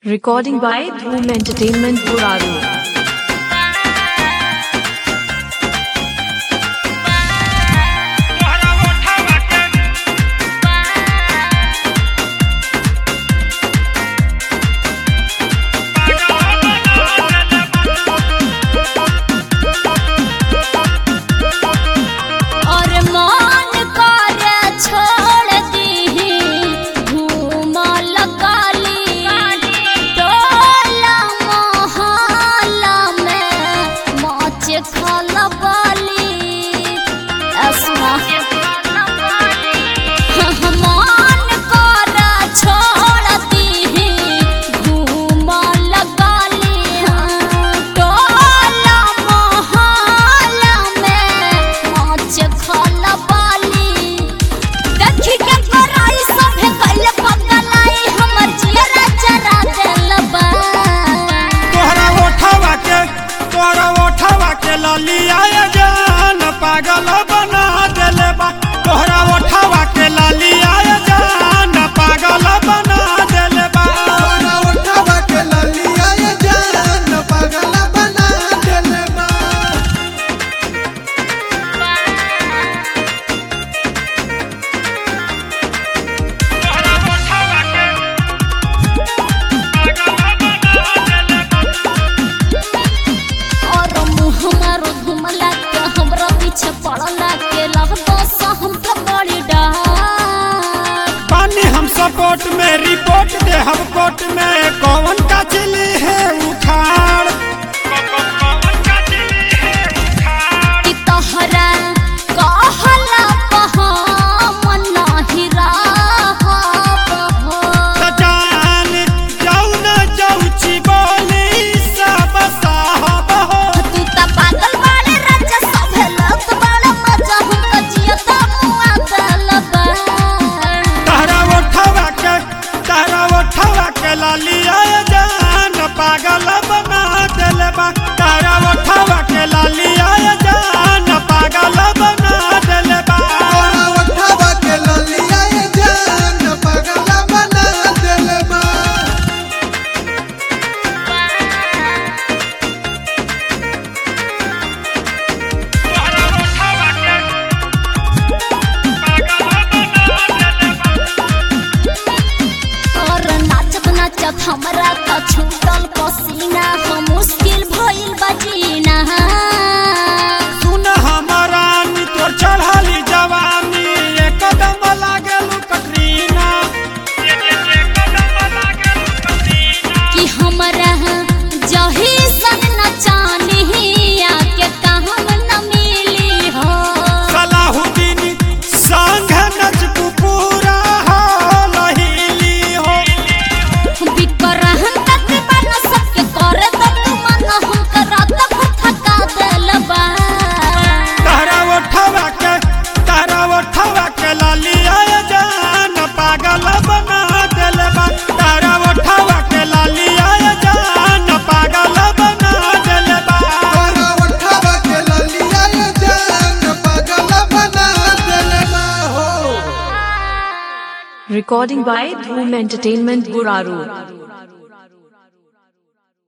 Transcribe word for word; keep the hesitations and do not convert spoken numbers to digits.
Recording by Dhoom Entertainment Buraru. लालिया जान पागल बना देले बा तोहरा उठावा के लालिया जान पागल बना देले बा तोहरा उठावा के लालिया जान पागल बना देले बा तोहरा उठावा के पागल बना देले बा और मुँह मारो घुमला के हमरा पीछे पड़ला के लगतो सा हम तो बड़ी डार पानी हम सपोर्ट में रिपोर्ट दे हम कोर्ट में कौन का चली है उखाड़ कौन का चली है उखाड़ कि तोहरा कहला पहा मन नाही रहब हो जान जाऊ न जाऊची बोली सब साहब हो तू त पागल बाड़े राजा सभे लोग बड़ा मजा हमको जियता मुआ दलबा तारा उठावा के तारा उठावा के लालिया जान पागल बना देले बा तारा उठावा के लालिया जान पागल बना देले बा तोहरा उठावा के लालिया जान पागल बना देले बा तारा उठावा के और नाचत नाचत हमरा त छूटल पसीना हम मुश्किल भइल बजीना सुन हमारा नी तोर चढ़ाली जवानी एकदम लागल कटरीना एकदम लागल कटरीना कि हमरा जही सन नचानिया के काम न मिली हो सलाहुद्दीन संग नचबू पूरा हो लहीली हो बिकरहन तक बन सबके करे त तू मन हम करत थका देलबा तारा उठावा के तारा उठावा के लालिया जान पागल बना देले बा तारा उठावा के लालिया जान पागल बना देले बा तोहरा उठावा के लालिया जान पागल बना देले बा हो Recording by Dhoom Entertainment Buraru.